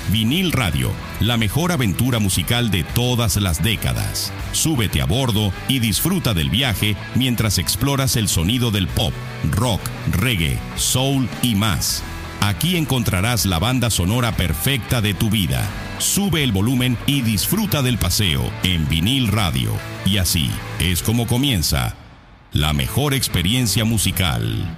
Vinil Radio, la mejor aventura musical de todas las décadas. Súbete a bordo y disfruta del viaje mientras exploras el sonido del pop, rock, reggae, soul y más. Aquí encontrarás la banda sonora perfecta de tu vida. Sube el volumen y disfruta del paseo en Vinil Radio. Y así es como comienza la mejor experiencia musical.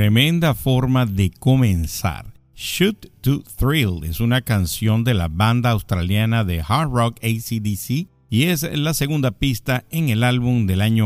Tremenda forma de comenzar. Shoot to Thrill es una canción de la banda australiana de hard rock AC/DC y es la segunda pista en el álbum del año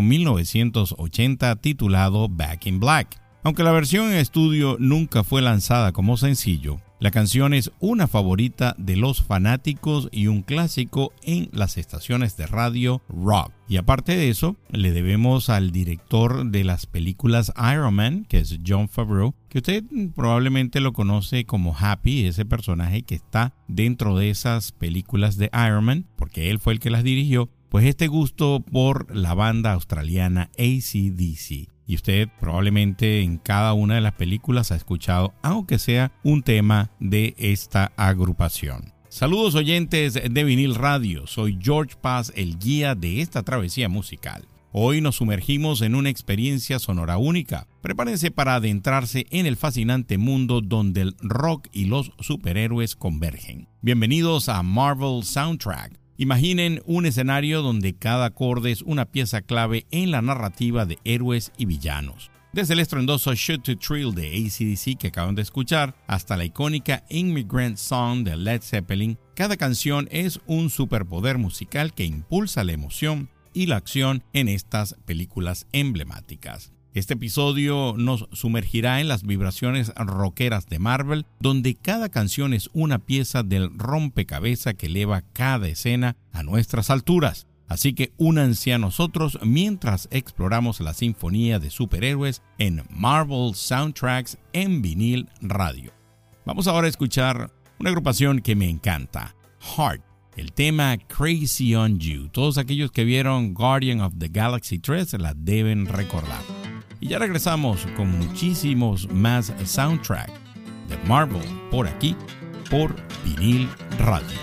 1980 titulado Back in Black. Aunque la versión en estudio nunca fue lanzada como sencillo, la canción es una favorita de los fanáticos y un clásico en las estaciones de radio rock. Y aparte de eso, le debemos al director de las películas Iron Man, que es Jon Favreau, que usted probablemente lo conoce como Happy, ese personaje que está dentro de esas películas de Iron Man, porque él fue el que las dirigió, pues este gusto por la banda australiana AC/DC. Y usted probablemente en cada una de las películas ha escuchado, aunque sea un tema de esta agrupación. Saludos oyentes de Vinil Radio, soy George Paz, el guía de esta travesía musical. Hoy nos sumergimos en una experiencia sonora única. Prepárense para adentrarse en el fascinante mundo donde el rock y los superhéroes convergen. Bienvenidos a Marvel Soundtrack. Imaginen un escenario donde cada acorde es una pieza clave en la narrativa de héroes y villanos. Desde el estruendoso Shoot to Thrill de AC/DC que acaban de escuchar, hasta la icónica Immigrant Song de Led Zeppelin, cada canción es un superpoder musical que impulsa la emoción y la acción en estas películas emblemáticas. Este episodio nos sumergirá en las vibraciones rockeras de Marvel, donde cada canción es una pieza del rompecabezas que eleva cada escena a nuestras alturas. Así que únanse a nosotros mientras exploramos la sinfonía de superhéroes en Marvel Soundtracks en Vinil Radio. Vamos ahora a escuchar una agrupación que me encanta, Heart. El tema Crazy on You. Todos aquellos que vieron Guardian of the Galaxy 3 la deben recordar. Y ya regresamos con muchísimos más soundtrack de Marvel por aquí, por Vinil Radio.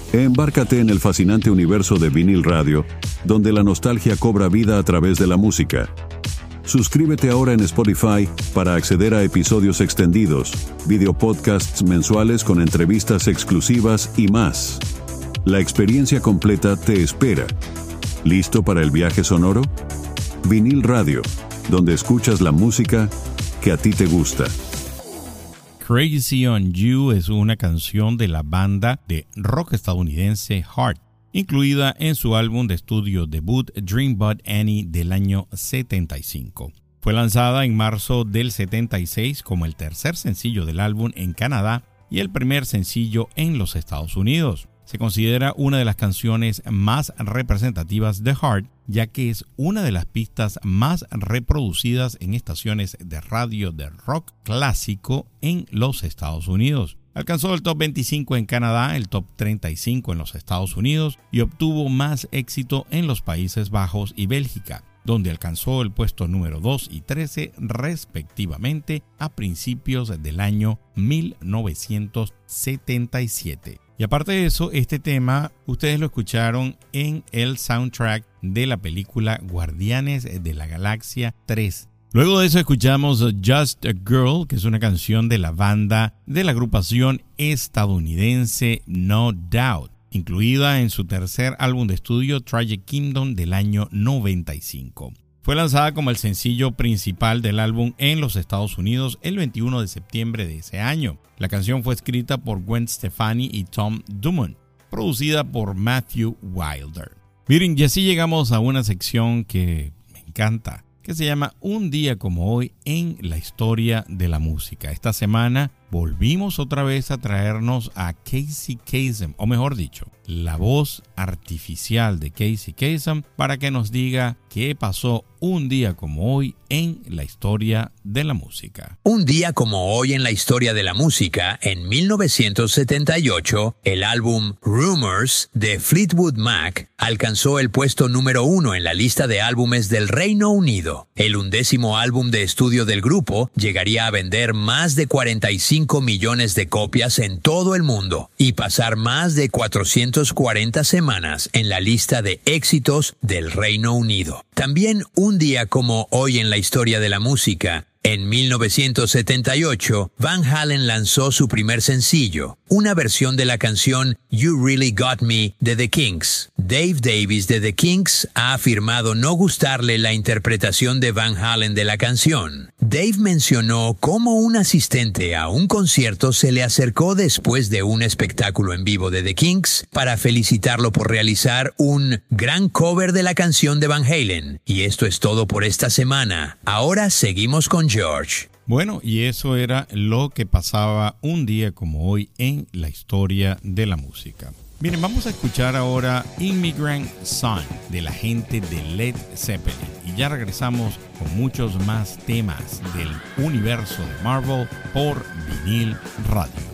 Embárcate en el fascinante universo de Vinil Radio, donde la nostalgia cobra vida a través de la música. Suscríbete ahora en Spotify para acceder a episodios extendidos, videopodcasts mensuales con entrevistas exclusivas y más. La experiencia completa te espera. ¿Listo para el viaje sonoro? Vinil Radio, donde escuchas la música que a ti te gusta. Crazy on You es una canción de la banda de rock estadounidense Heart, incluida en su álbum de estudio debut Dreambot Annie del año 75. Fue lanzada en marzo del 76 como el tercer sencillo del álbum en Canadá y el primer sencillo en los Estados Unidos. Se considera una de las canciones más representativas de Heart, ya que es una de las pistas más reproducidas en estaciones de radio de rock clásico en los Estados Unidos. Alcanzó el top 25 en Canadá, el top 35 en los Estados Unidos y obtuvo más éxito en los Países Bajos y Bélgica, donde alcanzó el puesto número 2 y 13 respectivamente a principios del año 1977. Y aparte de eso, este tema ustedes lo escucharon en el soundtrack de la película Guardianes de la Galaxia 3. Luego de eso escuchamos Just a Girl, que es una canción de la banda de la agrupación estadounidense No Doubt, incluida en su tercer álbum de estudio Tragic Kingdom del año 95. Fue lanzada como el sencillo principal del álbum en los Estados Unidos el 21 de septiembre de ese año. La canción fue escrita por Gwen Stefani y Tom Dumont, producida por Matthew Wilder. Miren, y así llegamos a una sección que me encanta, que se llama Un día como hoy en la historia de la música. Esta semana volvimos otra vez a traernos a Casey Kasem, o mejor dicho, la voz artificial de Casey Kasem, para que nos diga qué pasó un día como hoy en la historia de la música. Un día como hoy en la historia de la música, en 1978, el álbum Rumors de Fleetwood Mac alcanzó el puesto número 1 en la lista de álbumes del Reino Unido. El 11º álbum de estudio del grupo llegaría a vender más de 45 millones de copias en todo el mundo y pasar más de 440 semanas en la lista de éxitos del Reino Unido. También un día como hoy en la historia de la música, en 1978, Van Halen lanzó su primer sencillo, una versión de la canción You Really Got Me de The Kinks. Dave Davies de The Kinks ha afirmado no gustarle la interpretación de Van Halen de la canción. Dave mencionó cómo un asistente a un concierto se le acercó después de un espectáculo en vivo de The Kinks para felicitarlo por realizar un gran cover de la canción de Van Halen. Y esto es todo por esta semana. Ahora seguimos con George. Bueno, y eso era lo que pasaba un día como hoy en la historia de la música. Miren, vamos a escuchar ahora Immigrant Son de la gente de Led Zeppelin. Y ya regresamos con muchos más temas del universo de Marvel por Vinil Radio.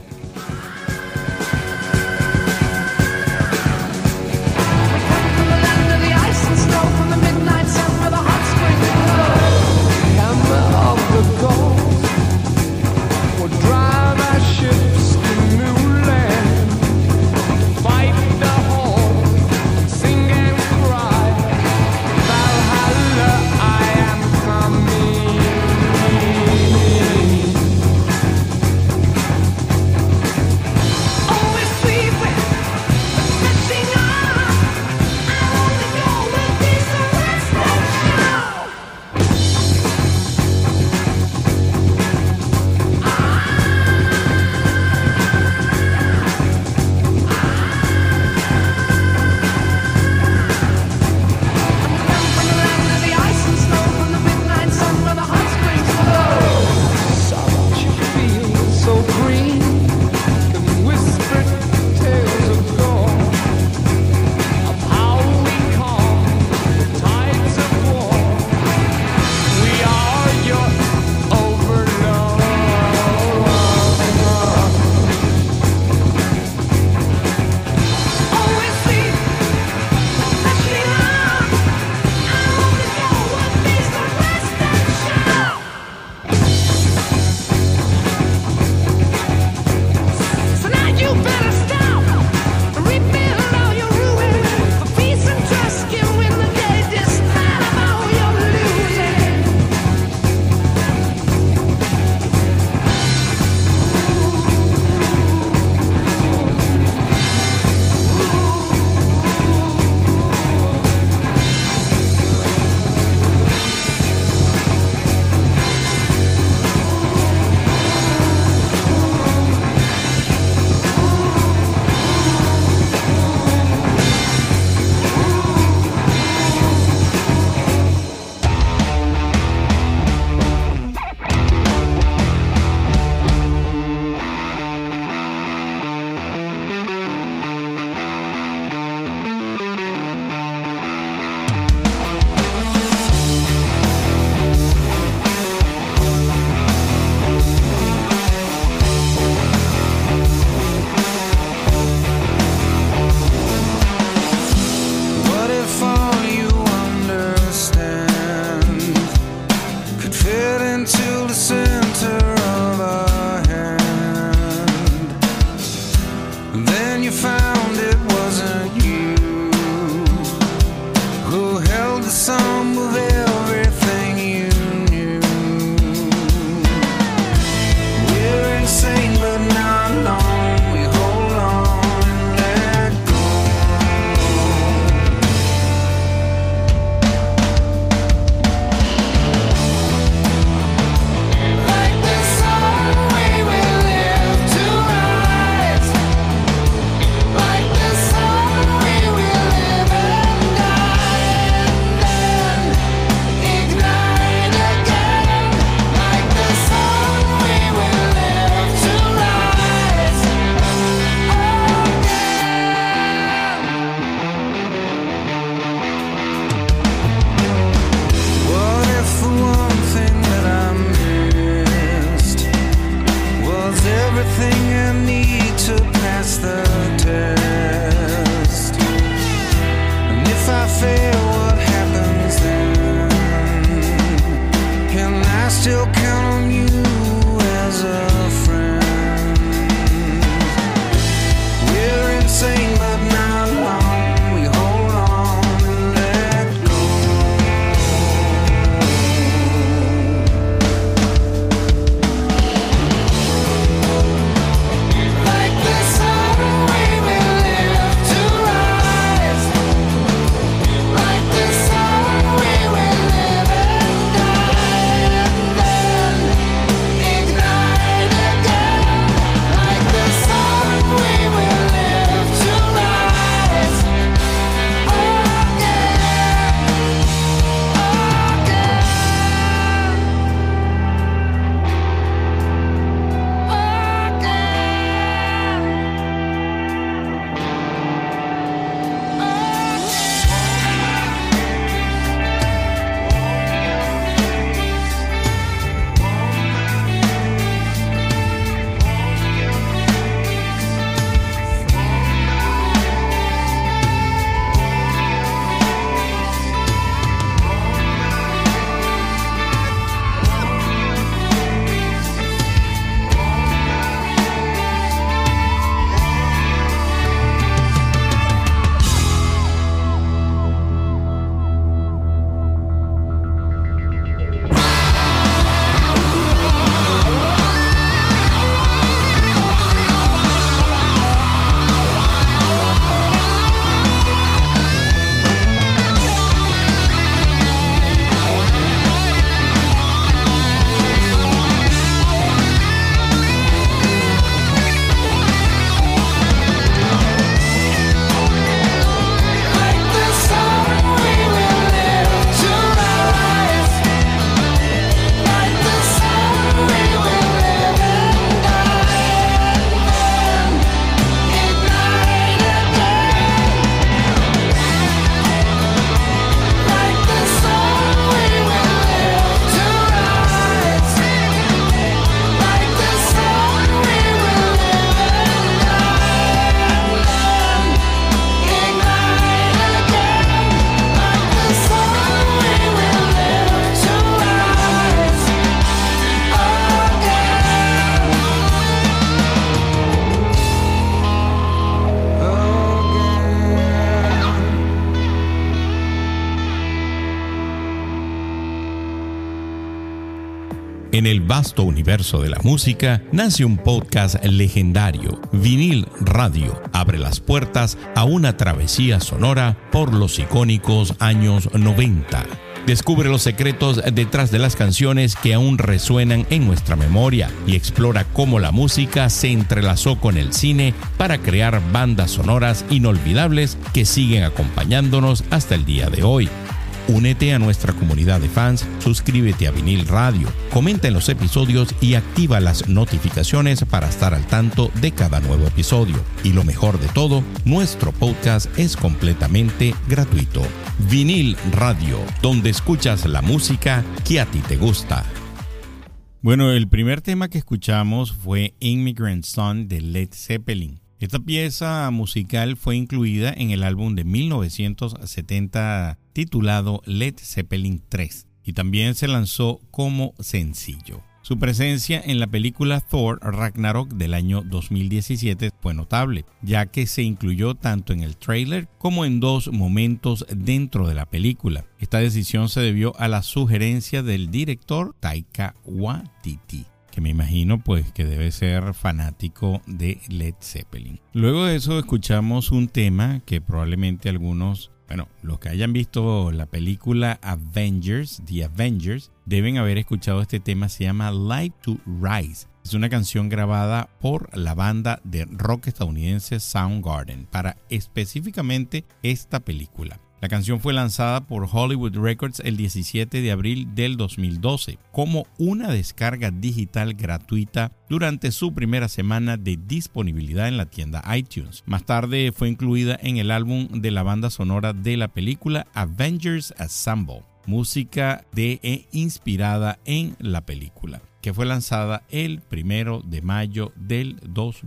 And then you found it wasn't you who held the sum of everything you knew. We're insane but not alone. We hold on and let go. Like the sun we will live to rise. Like the sun we will live and die, and then ignite again. Like the sun we will live to rise again. What if the one thing that I missed was everything I need to pass the test? And if I fail, what happens then? Can I still count on you as a friend? We're insane but not alone. We hold on and let go. Like the sun we will live to rise. Like the sun we will live and die, and then ignite again. Like the sun we will live to rise En el vasto universo de la música nace un podcast legendario. Vinil Radio abre las puertas a una travesía sonora por los icónicos años 90. Descubre los secretos detrás de las canciones que aún resuenan en nuestra memoria y explora cómo la música se entrelazó con el cine para crear bandas sonoras inolvidables que siguen acompañándonos hasta el día de hoy. Únete a nuestra comunidad de fans, suscríbete a Vinil Radio, comenta en los episodios y activa las notificaciones para estar al tanto de cada nuevo episodio. Y lo mejor de todo, nuestro podcast es completamente gratuito. Vinil Radio, donde escuchas la música que a ti te gusta. Bueno, el primer tema que escuchamos fue Immigrant Song de Led Zeppelin. Esta pieza musical fue incluida en el álbum de 1970 titulado Led Zeppelin 3 y también se lanzó como sencillo. Su presencia en la película Thor Ragnarok del año 2017 fue notable, ya que se incluyó tanto en el tráiler como en 2 momentos dentro de la película. Esta decisión se debió a la sugerencia del director Taika Waititi, que me imagino pues que debe ser fanático de Led Zeppelin. Luego de eso escuchamos un tema que probablemente algunos, los que hayan visto la película The Avengers, deben haber escuchado este tema. Se llama Light to Rise. Es una canción grabada por la banda de rock estadounidense Soundgarden para específicamente esta película. La canción fue lanzada por Hollywood Records el 17 de abril del 2012 como una descarga digital gratuita durante su primera semana de disponibilidad en la tienda iTunes. Más tarde fue incluida en el álbum de la banda sonora de la película Avengers Assemble, música inspirada en la película, que fue lanzada el 1 de mayo del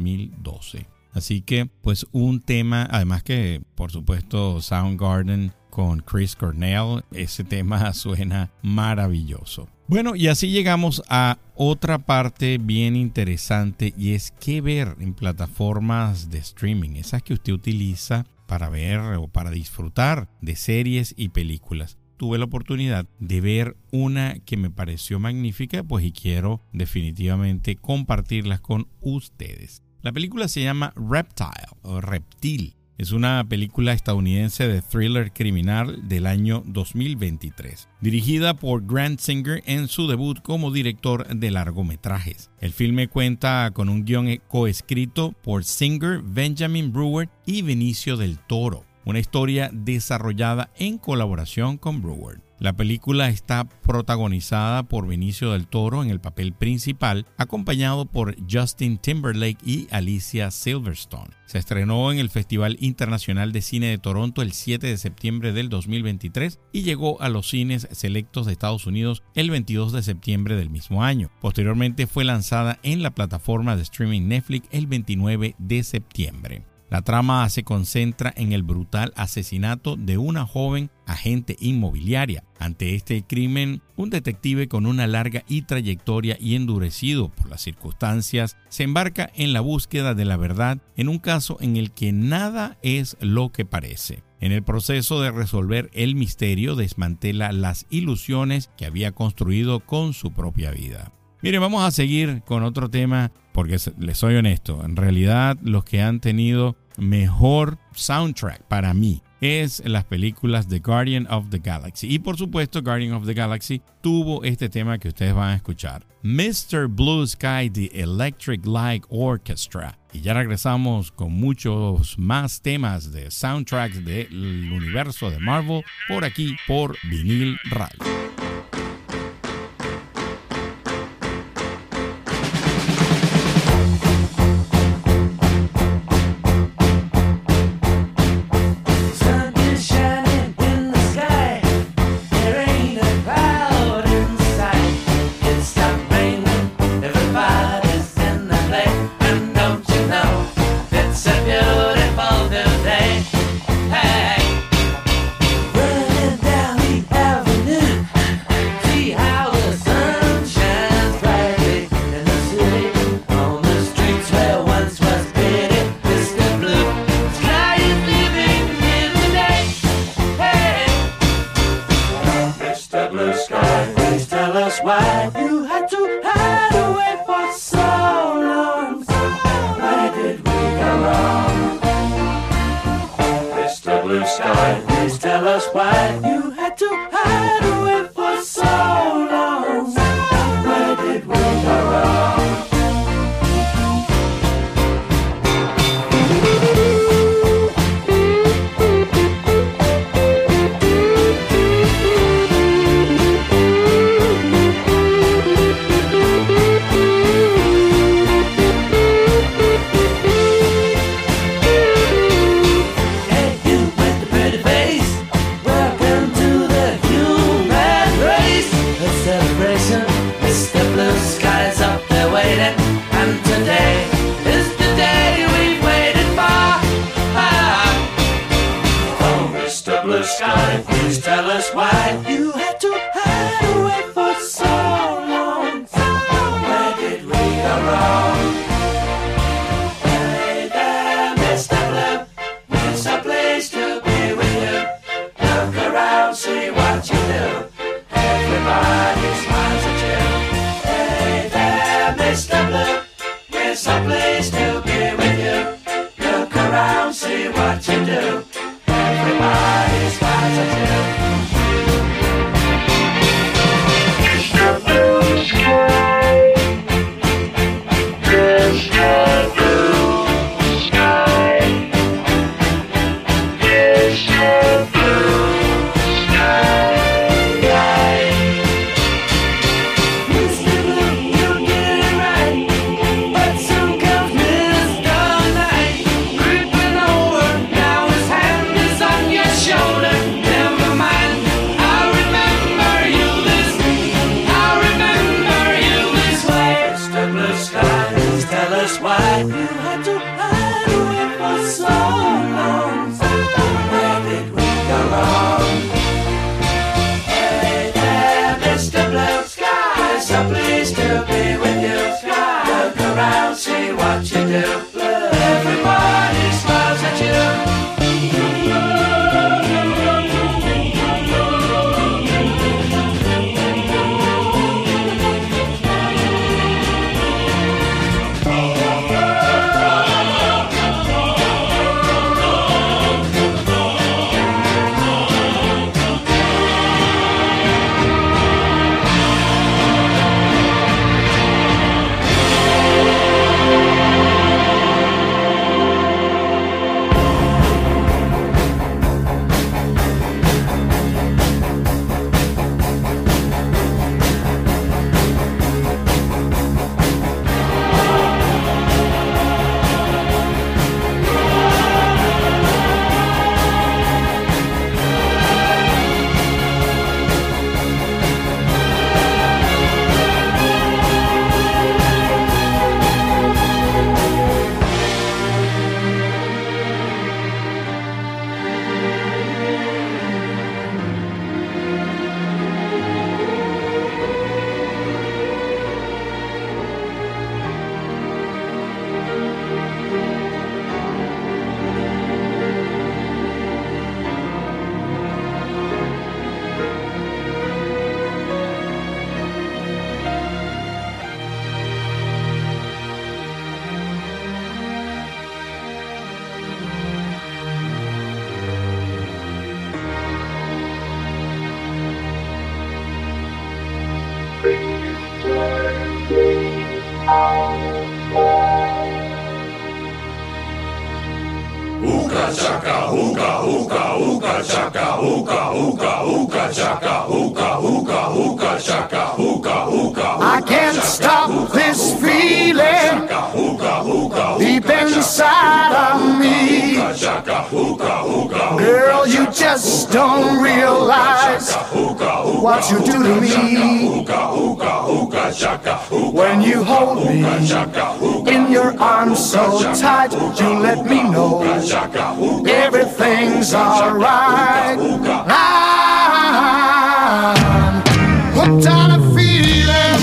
2012. Así que, pues un tema, además que, por supuesto, Soundgarden con Chris Cornell, ese tema suena maravilloso. Bueno, y así llegamos a otra parte bien interesante, y es qué ver en plataformas de streaming, esas que usted utiliza para ver o para disfrutar de series y películas. Tuve la oportunidad de ver una que me pareció magnífica, pues y quiero definitivamente compartirlas con ustedes. La película se llama Reptile o Reptil. Es una película estadounidense de thriller criminal del año 2023, dirigida por Grant Singer en su debut como director de largometrajes. El filme cuenta con un guión coescrito por Singer, Benjamin Brewer y Benicio del Toro, una historia desarrollada en colaboración con Brewer. La película está protagonizada por Benicio del Toro en el papel principal, acompañado por Justin Timberlake y Alicia Silverstone. Se estrenó en el Festival Internacional de Cine de Toronto el 7 de septiembre del 2023 y llegó a los cines selectos de Estados Unidos el 22 de septiembre del mismo año. Posteriormente fue lanzada en la plataforma de streaming Netflix el 29 de septiembre. La trama se concentra en el brutal asesinato de una joven agente inmobiliaria. Ante este crimen, un detective con una larga trayectoria y endurecido por las circunstancias se embarca en la búsqueda de la verdad en un caso en el que nada es lo que parece. En el proceso de resolver el misterio, desmantela las ilusiones que había construido con su propia vida. Mire, vamos a seguir con otro tema porque les soy honesto, en realidad los que han tenido mejor soundtrack para mí es las películas de Guardian of the Galaxy. Y por supuesto, Guardian of the Galaxy tuvo este tema que ustedes van a escuchar, Mr. Blue Sky, The Electric Light Orchestra. Y ya regresamos con muchos más temas de soundtracks del universo de Marvel por aquí, por Vinil Radio. so pleased to be with you. Look around, see what you do. Everybody smiles at you. I can't stop this feeling deep inside of me. Girl, you just don't realize what you do to me. When you hold me in your arms so tight, you let me know everything's alright. I'm hooked on a feeling,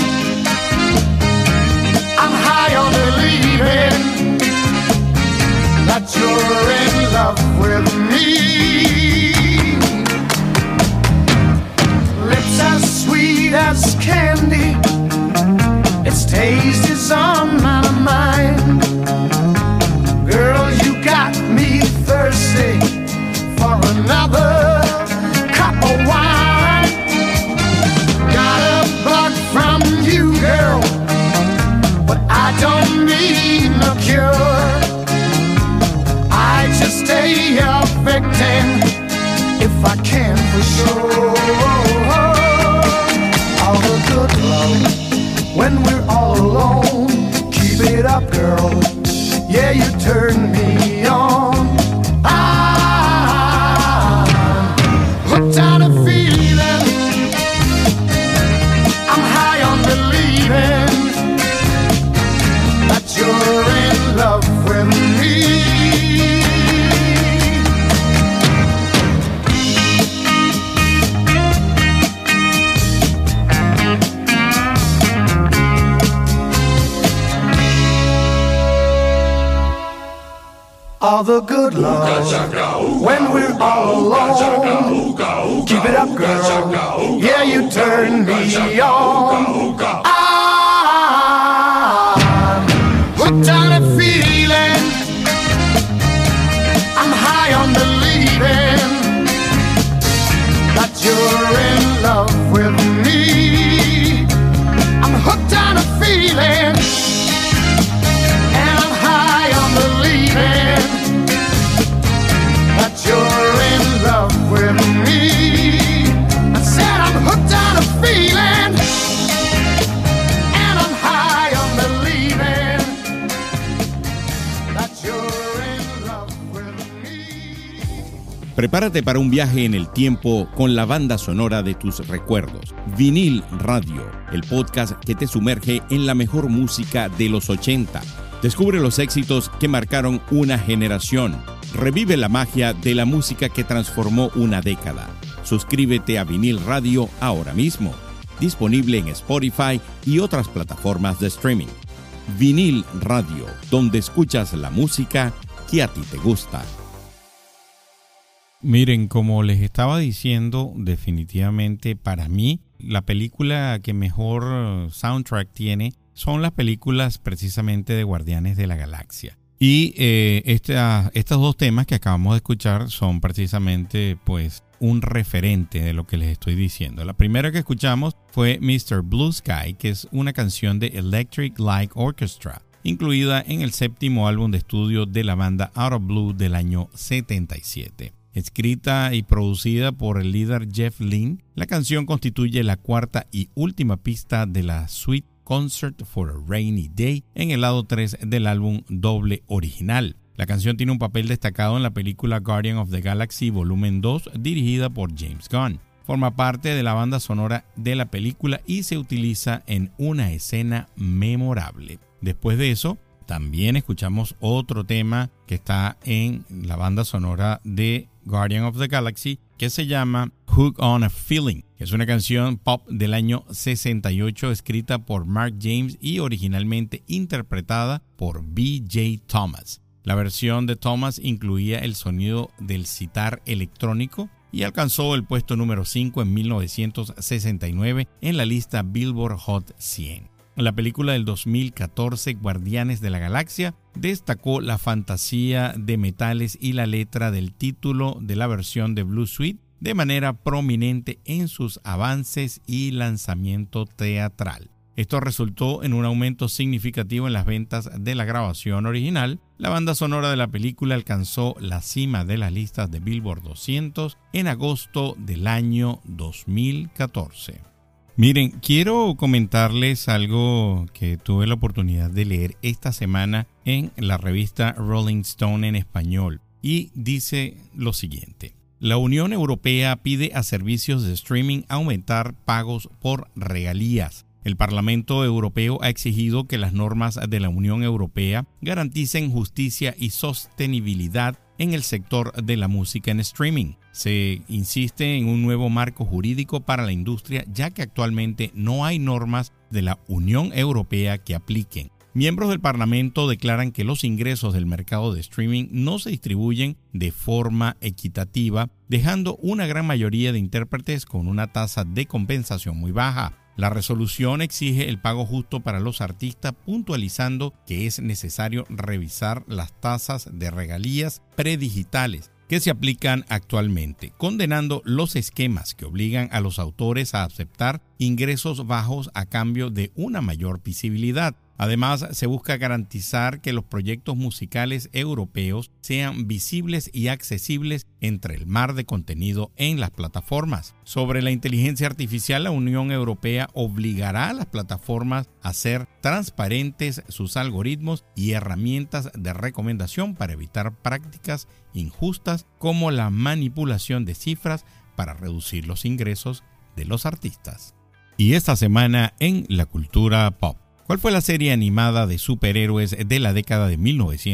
I'm high on believing that you're in love with me. Lips as sweet as candy, its taste is on my mind. Girl, you got me thirsty for another cup of wine. Got a bug from you, girl, but I don't need no cure. I just stay a victim if I can for sure. All the good love when we're all alone. Keep it up, girl. Yeah, you turn me on. I'm hooked on a feeling, I'm high on believing that you're in love with me. All the good love when we're all alone. Keep it up, girl. Yeah, you turn me on. I'm hooked on a feeling. I'm high on believing that you're in love with me. I'm hooked on a feeling, and I'm high on believing that you're in love with me. I said I'm hooked on a feeling, and I'm high on believing that you're in love with me. Prepárate para un viaje en el tiempo con la banda sonora de tus recuerdos. Vinil Radio, el podcast que te sumerge en la mejor música de los 80. Descubre los éxitos que marcaron una generación. Revive la magia de la música que transformó una década. Suscríbete a Vinil Radio ahora mismo. Disponible en Spotify y otras plataformas de streaming. Vinil Radio, donde escuchas la música que a ti te gusta. Miren, como les estaba diciendo, definitivamente para mí, la película que mejor soundtrack tiene son las películas precisamente de Guardianes de la Galaxia. Y estos dos temas que acabamos de escuchar son precisamente pues un referente de lo que les estoy diciendo. La primera que escuchamos fue Mr. Blue Sky, que es una canción de Electric Light Orchestra, incluida en el séptimo álbum de estudio de la banda Out of Blue del año 77. Escrita y producida por el líder Jeff Lynne, la canción constituye la cuarta y última pista de la suite Concert for a Rainy Day en el lado 3 del álbum doble original. La canción tiene un papel destacado en la película Guardian of the Galaxy Volumen 2, dirigida por James Gunn. Forma parte de la banda sonora de la película y se utiliza en una escena memorable. Después de eso, también escuchamos otro tema que está en la banda sonora de Guardian of the Galaxy, que se llama Hook on a Feeling, que es una canción pop del año 68 escrita por Mark James y originalmente interpretada por B.J. Thomas. La versión de Thomas incluía el sonido del sitar electrónico y alcanzó el puesto número 5 en 1969 en la lista Billboard Hot 100. En la película del 2014, Guardianes de la Galaxia, destacó la fantasía de metales y la letra del título de la versión de Blue Suite de manera prominente en sus avances y lanzamiento teatral. Esto resultó en un aumento significativo en las ventas de la grabación original. La banda sonora de la película alcanzó la cima de las listas de Billboard 200 en agosto del año 2014. Miren, quiero comentarles algo que tuve la oportunidad de leer esta semana en la revista Rolling Stone en español y dice lo siguiente. La Unión Europea pide a servicios de streaming aumentar pagos por regalías. El Parlamento Europeo ha exigido que las normas de la Unión Europea garanticen justicia y sostenibilidad en el sector de la música en streaming. Se insiste en un nuevo marco jurídico para la industria, ya que actualmente no hay normas de la Unión Europea que apliquen. Miembros del Parlamento declaran que los ingresos del mercado de streaming no se distribuyen de forma equitativa, dejando una gran mayoría de intérpretes con una tasa de compensación muy baja. La resolución exige el pago justo para los artistas, puntualizando que es necesario revisar las tasas de regalías predigitales que se aplican actualmente, condenando los esquemas que obligan a los autores a aceptar ingresos bajos a cambio de una mayor visibilidad. Además, se busca garantizar que los proyectos musicales europeos sean visibles y accesibles entre el mar de contenido en las plataformas. Sobre la inteligencia artificial, la Unión Europea obligará a las plataformas a hacer transparentes sus algoritmos y herramientas de recomendación para evitar prácticas injustas como la manipulación de cifras para reducir los ingresos de los artistas. Y esta semana en la cultura pop. ¿Cuál fue la serie animada de superhéroes de la década de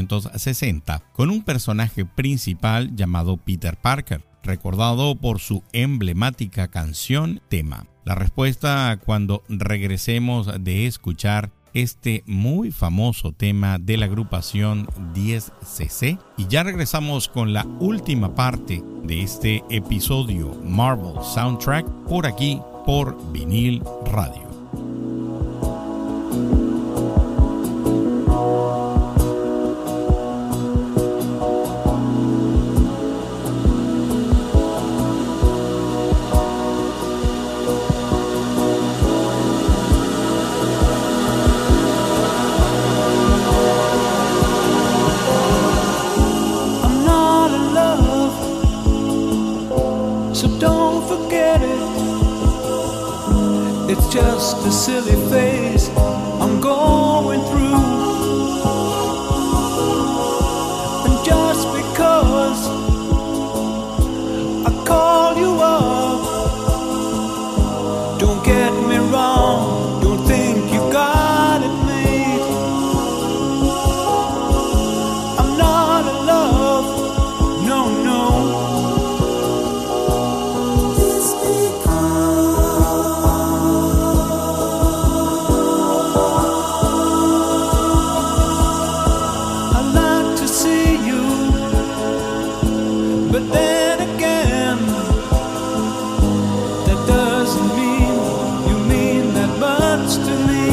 1960 con un personaje principal llamado Peter Parker, recordado por su emblemática canción tema? La respuesta cuando regresemos de escuchar este muy famoso tema de la agrupación 10cc. Y ya regresamos con la última parte de este episodio Marvel Soundtrack por aquí por Vinil Radio. just a silly phase I'm going through. And just because I call you up, don't get me wrong, don't think you got it made. I'm not in love, no, no. But then again, that doesn't mean you mean that much to me.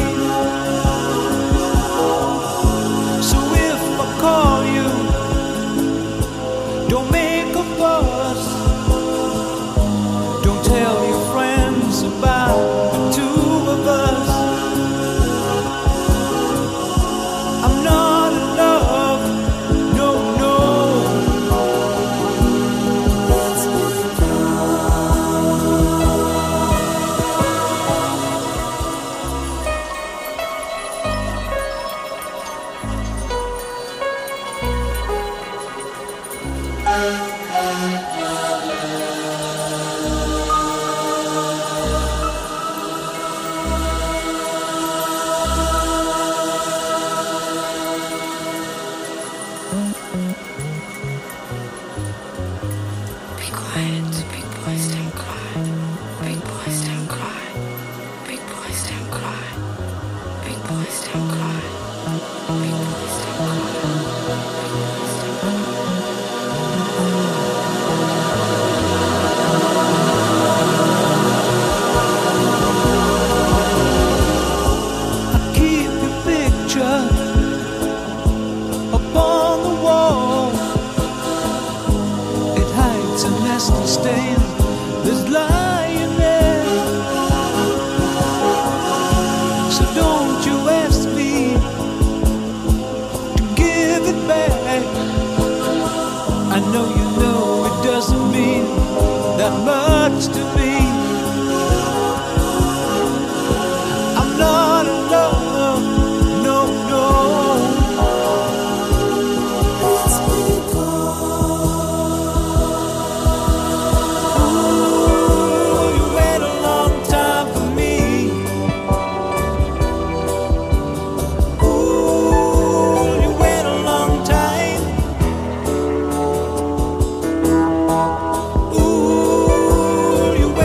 So if I call you, don't make a fuss. Don't tell your friends about the two of us. I'm not in love, no, no. Be quiet, big boys don't cry. Big boys don't cry. Big boys don't cry. Big boys don't cry. Big boys don't I keep your picture upon the wall. It hides a nasty stain that's lying there. So don't you ask me to give it back. I know you know it doesn't mean that much to me. I'm not in love, no, no. Ooh, you wait a long time for me. Ooh, you wait a long time. Ooh, you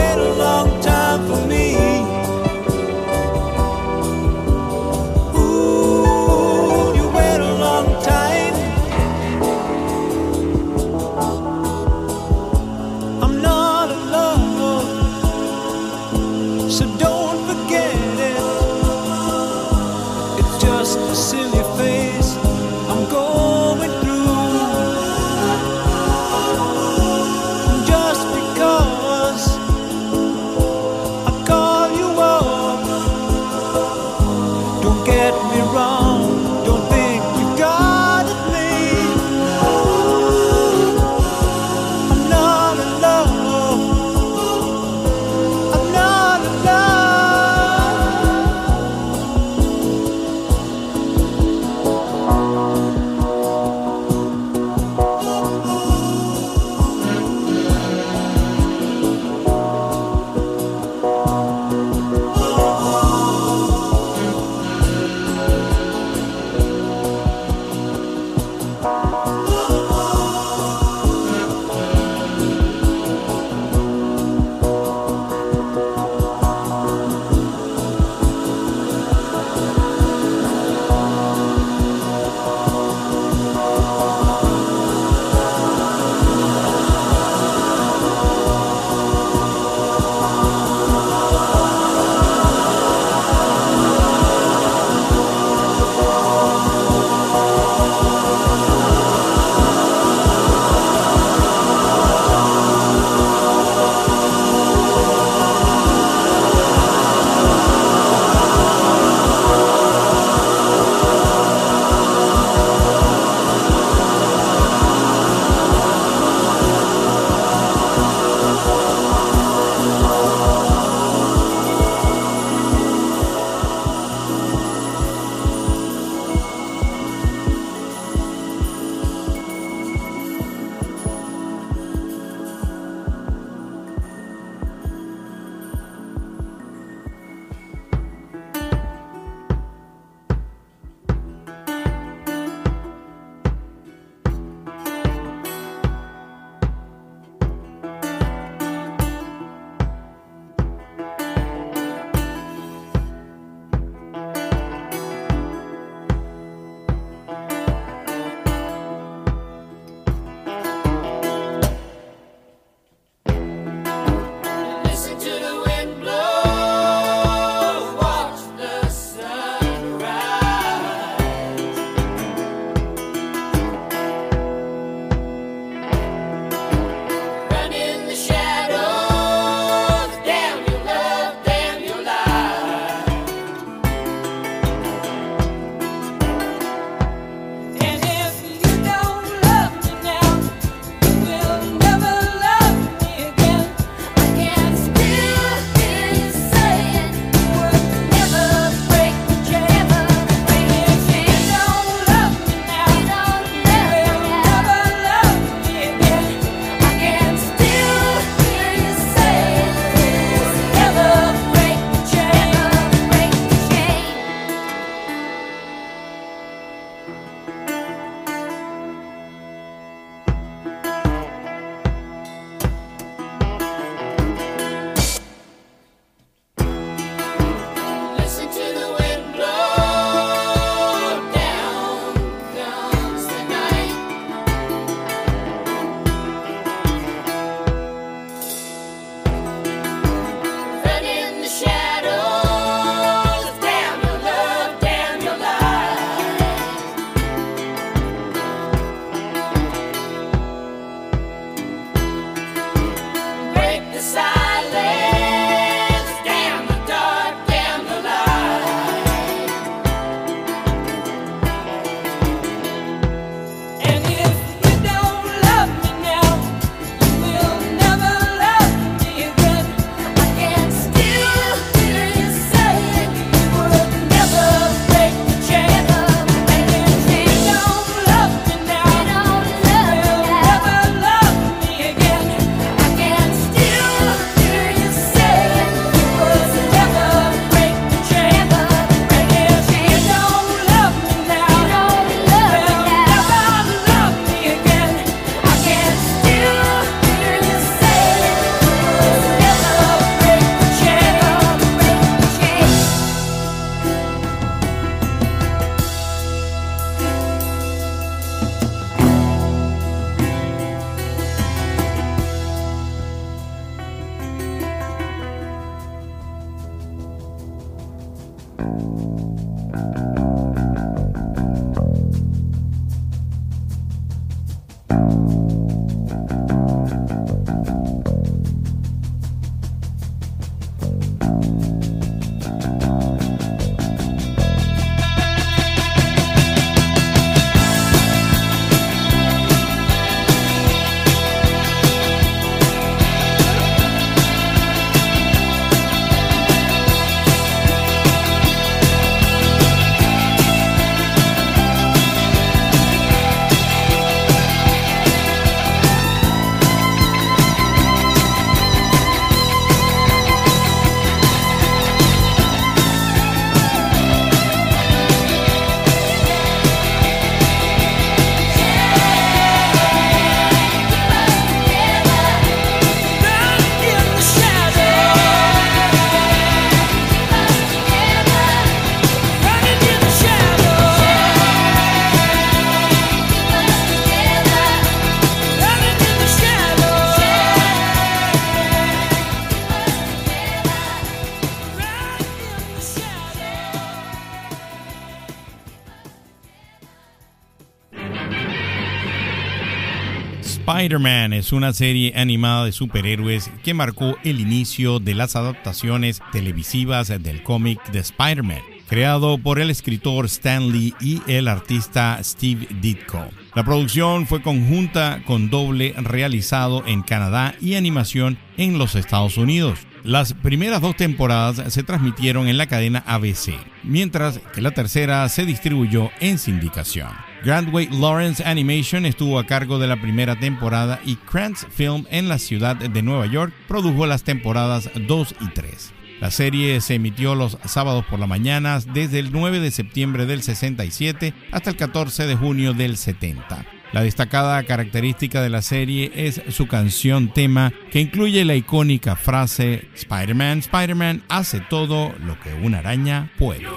Spider-Man es una serie animada de superhéroes que marcó el inicio de las adaptaciones televisivas del cómic de Spider-Man, creado por el escritor Stan Lee y el artista Steve Ditko. La producción fue conjunta con doble realizado en Canadá y animación en los Estados Unidos. Las primeras 2 temporadas se transmitieron en la cadena ABC, mientras que la tercera se distribuyó en sindicación. Grantway Lawrence Animation estuvo a cargo de la primera temporada y Krantz Film en la ciudad de Nueva York produjo las temporadas 2 y 3. La serie se emitió los sábados por la mañana desde el 9 de septiembre del 67 hasta el 14 de junio del 70. La destacada característica de la serie es su canción tema, que incluye la icónica frase "Spider-Man, Spider-Man hace todo lo que una araña puede".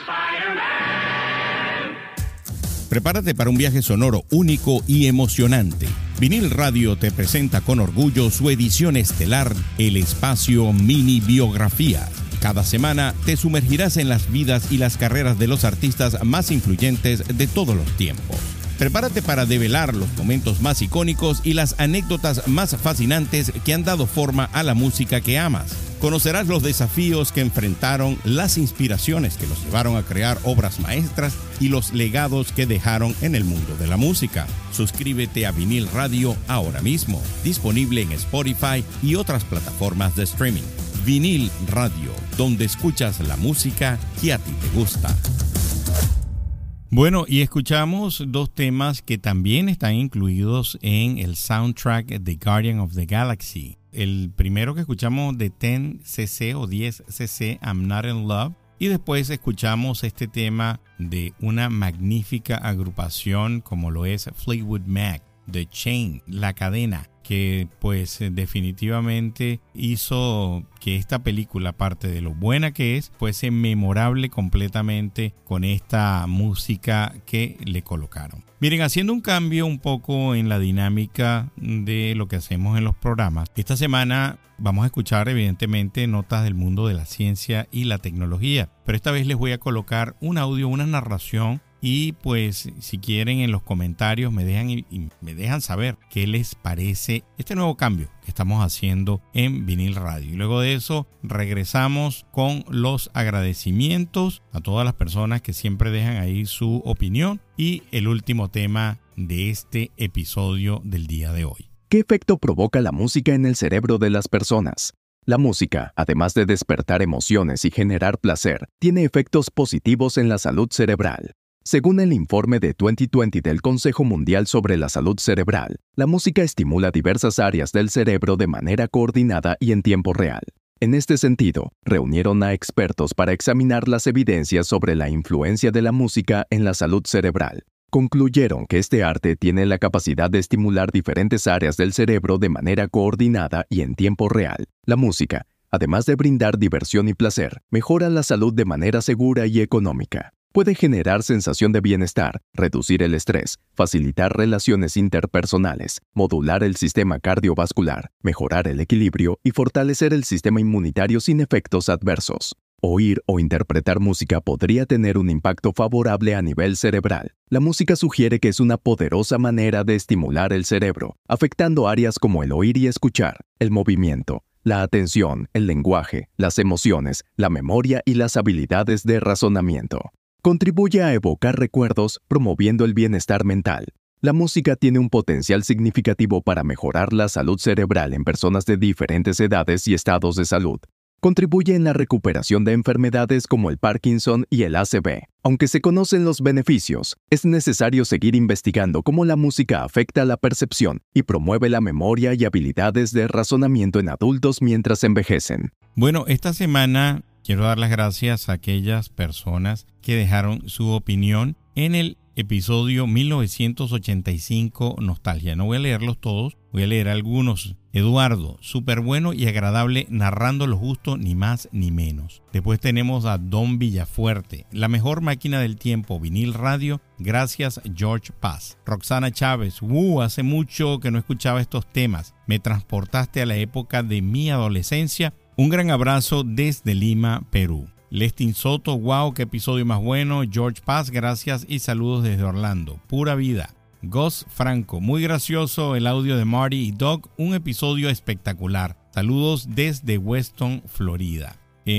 Prepárate para un viaje sonoro único y emocionante. Vinil Radio te presenta con orgullo su edición estelar, el espacio Mini Biografía. Cada semana te sumergirás en las vidas y las carreras de los artistas más influyentes de todos los tiempos. Prepárate para develar los momentos más icónicos y las anécdotas más fascinantes que han dado forma a la música que amas. Conocerás los desafíos que enfrentaron, las inspiraciones que los llevaron a crear obras maestras y los legados que dejaron en el mundo de la música. Suscríbete a Vinil Radio ahora mismo, disponible en Spotify y otras plataformas de streaming. Vinil Radio, donde escuchas la música que a ti te gusta. Bueno, y escuchamos 2 temas que también están incluidos en el soundtrack de Guardian of the Galaxy. El primero que escuchamos de 10cc o 10cc, I'm Not in Love. Y después escuchamos este tema de una magnífica agrupación como lo es Fleetwood Mac, The Chain, La Cadena, que pues definitivamente hizo que esta película, aparte de lo buena que es, fuese memorable completamente con esta música que le colocaron. Miren, haciendo un cambio un poco en la dinámica de lo que hacemos en los programas, esta semana vamos a escuchar evidentemente notas del mundo de la ciencia y la tecnología, pero esta vez les voy a colocar un audio, una narración. Y pues si quieren en los comentarios me dejan saber qué les parece este nuevo cambio que estamos haciendo en Vinil Radio. Y luego de eso regresamos con los agradecimientos a todas las personas que siempre dejan ahí su opinión y el último tema de este episodio del día de hoy. ¿Qué efecto provoca la música en el cerebro de las personas? La música, además de despertar emociones y generar placer, tiene efectos positivos en la salud cerebral. Según el informe de 2020 del Consejo Mundial sobre la Salud Cerebral, la música estimula diversas áreas del cerebro de manera coordinada y en tiempo real. En este sentido, reunieron a expertos para examinar las evidencias sobre la influencia de la música en la salud cerebral. Concluyeron que este arte tiene la capacidad de estimular diferentes áreas del cerebro de manera coordinada y en tiempo real. La música, además de brindar diversión y placer, mejora la salud de manera segura y económica. Puede generar sensación de bienestar, reducir el estrés, facilitar relaciones interpersonales, modular el sistema cardiovascular, mejorar el equilibrio y fortalecer el sistema inmunitario sin efectos adversos. Oír o interpretar música podría tener un impacto favorable a nivel cerebral. La música sugiere que es una poderosa manera de estimular el cerebro, afectando áreas como el oír y escuchar, el movimiento, la atención, el lenguaje, las emociones, la memoria y las habilidades de razonamiento. Contribuye a evocar recuerdos, promoviendo el bienestar mental. La música tiene un potencial significativo para mejorar la salud cerebral en personas de diferentes edades y estados de salud. Contribuye en la recuperación de enfermedades como el Parkinson y el ACV. Aunque se conocen los beneficios, es necesario seguir investigando cómo la música afecta la percepción y promueve la memoria y habilidades de razonamiento en adultos mientras envejecen. Bueno, esta semana quiero dar las gracias a aquellas personas que dejaron su opinión en el episodio 1985 Nostalgia. No voy a leerlos todos, voy a leer algunos. Eduardo, súper bueno y agradable, narrando lo justo, ni más ni menos. Después tenemos a Don Villafuerte, la mejor máquina del tiempo, vinil radio, gracias George Paz. Roxana Chávez, hace mucho que no escuchaba estos temas, me transportaste a la época de mi adolescencia. Un gran abrazo desde Lima, Perú. Lestin Soto, wow, qué episodio más bueno. George Paz, gracias y saludos desde Orlando. Pura vida. Gus Franco, muy gracioso el audio de Marty y Doc, un episodio espectacular. Saludos desde Weston, Florida.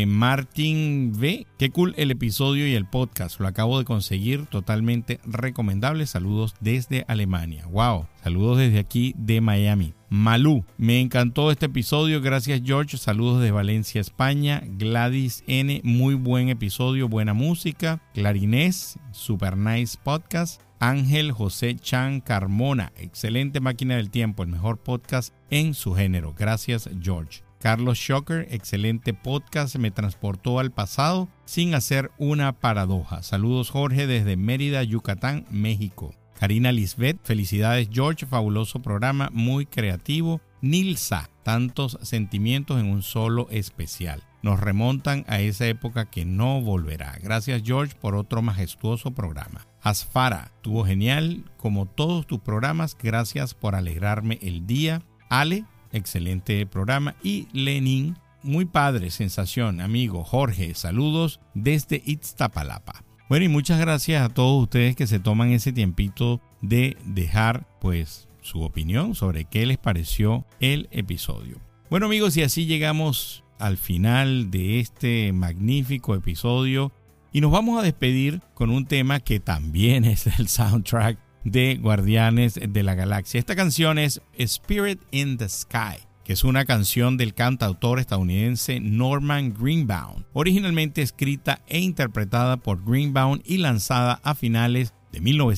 Martin V, qué cool el episodio y el podcast, lo acabo de conseguir, totalmente recomendable. Saludos desde Alemania. Wow, saludos desde aquí de Miami. Malú, me encantó este episodio, gracias George, saludos de Valencia, España. Gladys N, muy buen episodio, buena música. Clarinés, super nice podcast. Ángel José Chan Carmona, excelente máquina del tiempo, el mejor podcast en su género, gracias George. Carlos Shocker, excelente podcast, me transportó al pasado sin hacer una paradoja. Saludos Jorge desde Mérida, Yucatán, México. Karina Lisbeth, felicidades George, fabuloso programa, muy creativo. Nilsa, tantos sentimientos en un solo especial. Nos remontan a esa época que no volverá. Gracias George por otro majestuoso programa. Asfara, estuvo genial como todos tus programas, gracias por alegrarme el día. Ale, excelente programa. Y Lenin, muy padre, sensación, amigo. Jorge, saludos desde Iztapalapa. Bueno, y muchas gracias a todos ustedes que se toman ese tiempito de dejar pues su opinión sobre qué les pareció el episodio. Bueno amigos, y así llegamos al final de este magnífico episodio y nos vamos a despedir con un tema que también es el soundtrack de Guardianes de la Galaxia. Esta canción es Spirit in the Sky, que es una canción del cantautor estadounidense Norman Greenbaum, originalmente escrita e interpretada por Greenbaum y lanzada a finales de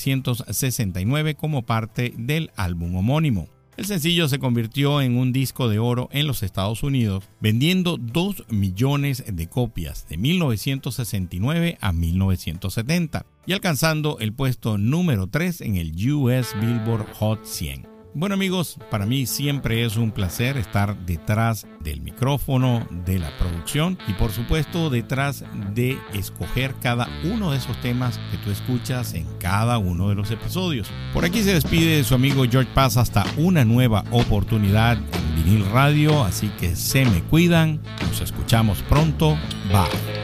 1969 como parte del álbum homónimo. El sencillo se convirtió en un disco de oro en los Estados Unidos, vendiendo 2 millones de copias de 1969 a 1970 y alcanzando el puesto número 3 en el US Billboard Hot 100. Bueno amigos, para mí siempre es un placer estar detrás del micrófono, de la producción y por supuesto detrás de escoger cada uno de esos temas que tú escuchas en cada uno de los episodios. Por aquí se despide su amigo George Paz hasta una nueva oportunidad en Vinil Radio, así que se me cuidan, nos escuchamos pronto, bye.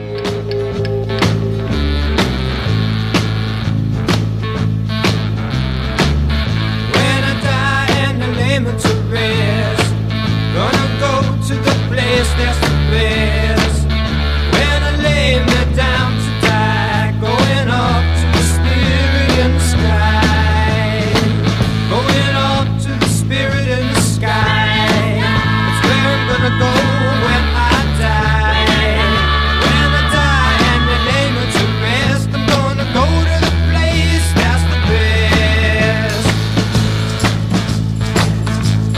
To rest, gonna go to the place that's the best. When I lay me down to die, going up to the spirit in the sky, going up to the spirit in the sky. That's where I'm gonna go when I die. When I die and they lay me to rest, I'm gonna go to the place that's the best.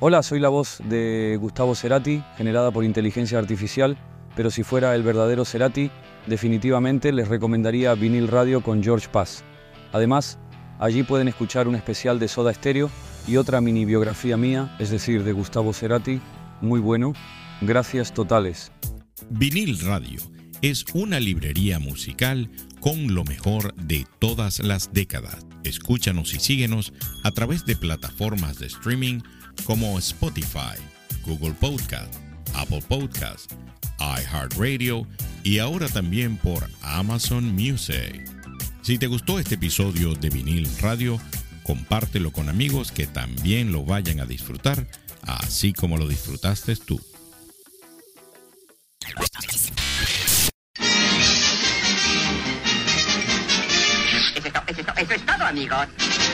Hola, soy la voz de Gustavo Cerati, generada por inteligencia artificial, pero si fuera el verdadero Cerati, definitivamente les recomendaría Vinil Radio con George Paz. Además, allí pueden escuchar un especial de Soda Stereo y otra mini biografía mía, es decir, de Gustavo Cerati, muy bueno. Gracias totales. Vinil Radio es una librería musical con lo mejor de todas las décadas. Escúchanos y síguenos a través de plataformas de streaming como Spotify, Google Podcast, Apple Podcast, iHeartRadio y ahora también por Amazon Music. Si te gustó este episodio de Vinil Radio, compártelo con amigos que también lo vayan a disfrutar, así como lo disfrutaste tú. Eso es todo, amigos.